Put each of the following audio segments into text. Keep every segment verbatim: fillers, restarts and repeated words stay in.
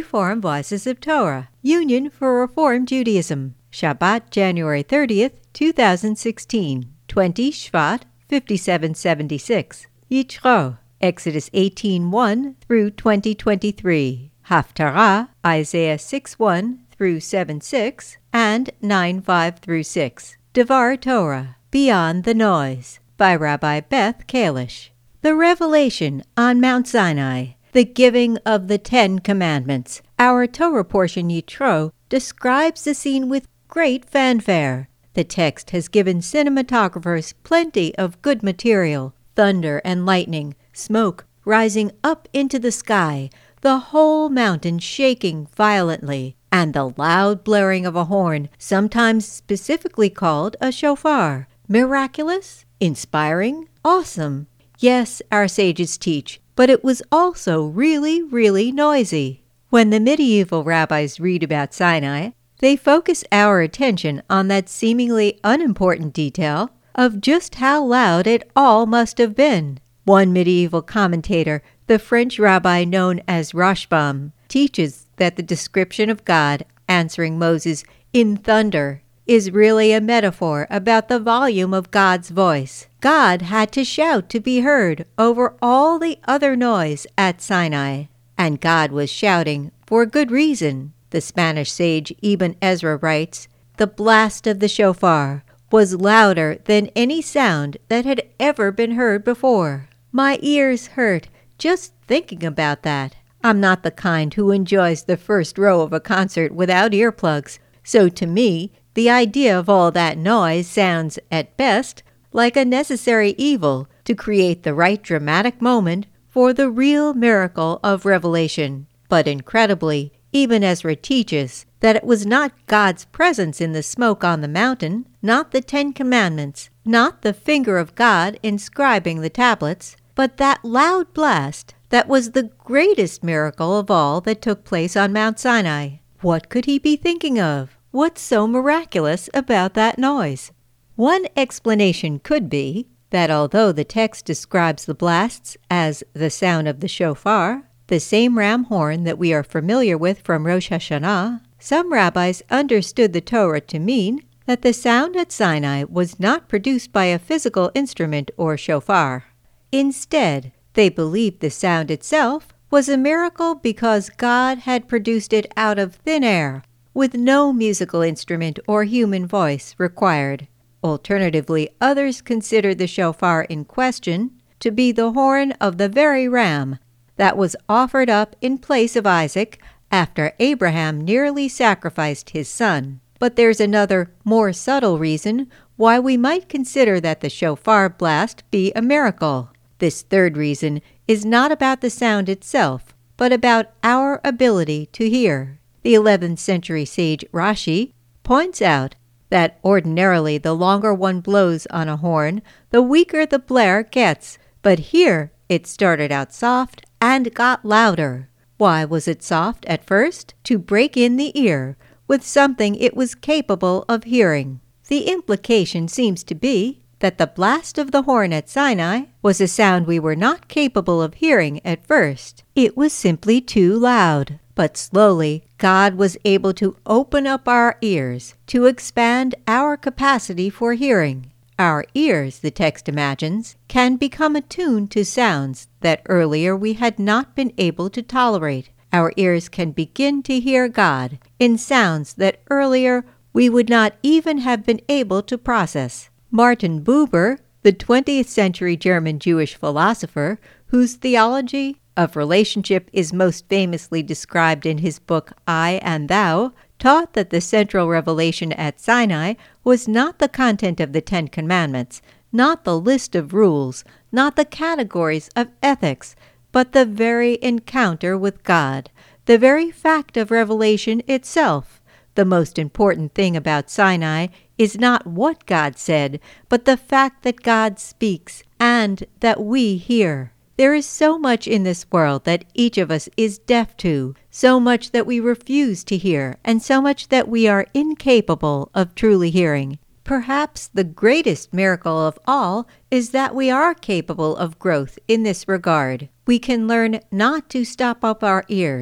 Reform Voices of Torah, Union for Reform Judaism. Shabbat, January thirtieth, two thousand sixteen. twenty Shvat, fifty-seven seventy-six. Yitro, Exodus eighteen one through twenty twenty-three. Haftarah, Isaiah six one through seven six and nine five through six. Devar Torah, Beyond the Noise, by Rabbi Beth Kalish. The revelation on Mount Sinai, the giving of the Ten Commandments. Our Torah portion Yitro describes the scene with great fanfare. The text has given cinematographers plenty of good material. Thunder and lightning, smoke rising up into the sky, the whole mountain shaking violently, and the loud blaring of a horn, sometimes specifically called a shofar. Miraculous? Inspiring? Awesome? Yes, our sages teach, but it was also really, really noisy. When the medieval rabbis read about Sinai, they focus our attention on that seemingly unimportant detail of just how loud it all must have been. One medieval commentator, the French rabbi known as Rashbam, teaches that the description of God answering Moses in thunder is really a metaphor about the volume of God's voice. God had to shout to be heard over all the other noise at Sinai, and God was shouting for good reason. The Spanish sage Ibn Ezra writes, "The blast of the shofar was louder than any sound that had ever been heard before." My ears hurt just thinking about that. I'm not the kind who enjoys the first row of a concert without earplugs, so to me, the idea of all that noise sounds, at best, like a necessary evil to create the right dramatic moment for the real miracle of revelation. But incredibly, Ibn Ezra teaches that it was not God's presence in the smoke on the mountain, not the Ten Commandments, not the finger of God inscribing the tablets, but that loud blast that was the greatest miracle of all that took place on Mount Sinai. What could he be thinking of? What's so miraculous about that noise? One explanation could be that although the text describes the blasts as the sound of the shofar, the same ram horn that we are familiar with from Rosh Hashanah, some rabbis understood the Torah to mean that the sound at Sinai was not produced by a physical instrument or shofar. Instead, they believed the sound itself was a miracle because God had produced it out of thin air, with no musical instrument or human voice required. Alternatively, others considered the shofar in question to be the horn of the very ram that was offered up in place of Isaac after Abraham nearly sacrificed his son. But there's another, more subtle reason why we might consider that the shofar blast be a miracle. This third reason is not about the sound itself, but about our ability to hear. The eleventh century sage Rashi points out that ordinarily the longer one blows on a horn, the weaker the blare gets, but here it started out soft and got louder. Why was it soft at first? To break in the ear with something it was capable of hearing. The implication seems to be that the blast of the horn at Sinai was a sound we were not capable of hearing at first. It was simply too loud. But slowly, God was able to open up our ears, to expand our capacity for hearing. Our ears, the text imagines, can become attuned to sounds that earlier we had not been able to tolerate. Our ears can begin to hear God in sounds that earlier we would not even have been able to process. Martin Buber, the twentieth century German Jewish philosopher, whose theology of relationship is most famously described in his book I and Thou, taught that the central revelation at Sinai was not the content of the Ten Commandments, not the list of rules, not the categories of ethics, but the very encounter with God, the very fact of revelation itself. The most important thing about Sinai is not what God said, but the fact that God speaks and that we hear. There is so much in this world that each of us is deaf to, so much that we refuse to hear, and so much that we are incapable of truly hearing. Perhaps the greatest miracle of all is that we are capable of growth in this regard. We can learn not to stop up our ears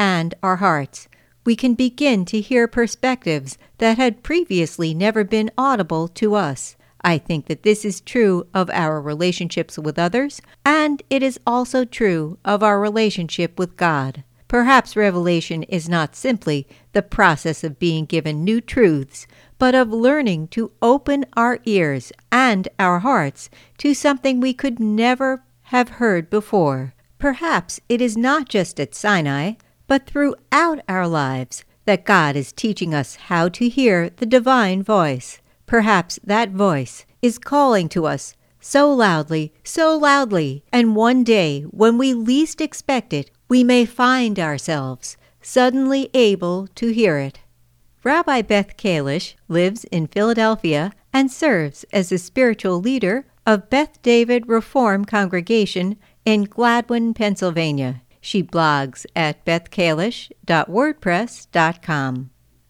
and our hearts, we can begin to hear perspectives that had previously never been audible to us. I think that this is true of our relationships with others, and it is also true of our relationship with God. Perhaps revelation is not simply the process of being given new truths, but of learning to open our ears and our hearts to something we could never have heard before. Perhaps it is not just at Sinai, but throughout our lives that God is teaching us how to hear the divine voice. Perhaps that voice is calling to us so loudly, so loudly, and one day, when we least expect it, we may find ourselves suddenly able to hear it. Rabbi Beth Kalish lives in Philadelphia and serves as the spiritual leader of Beth David Reform Congregation in Gladwin, Pennsylvania. She blogs at beth kalish dot wordpress dot com.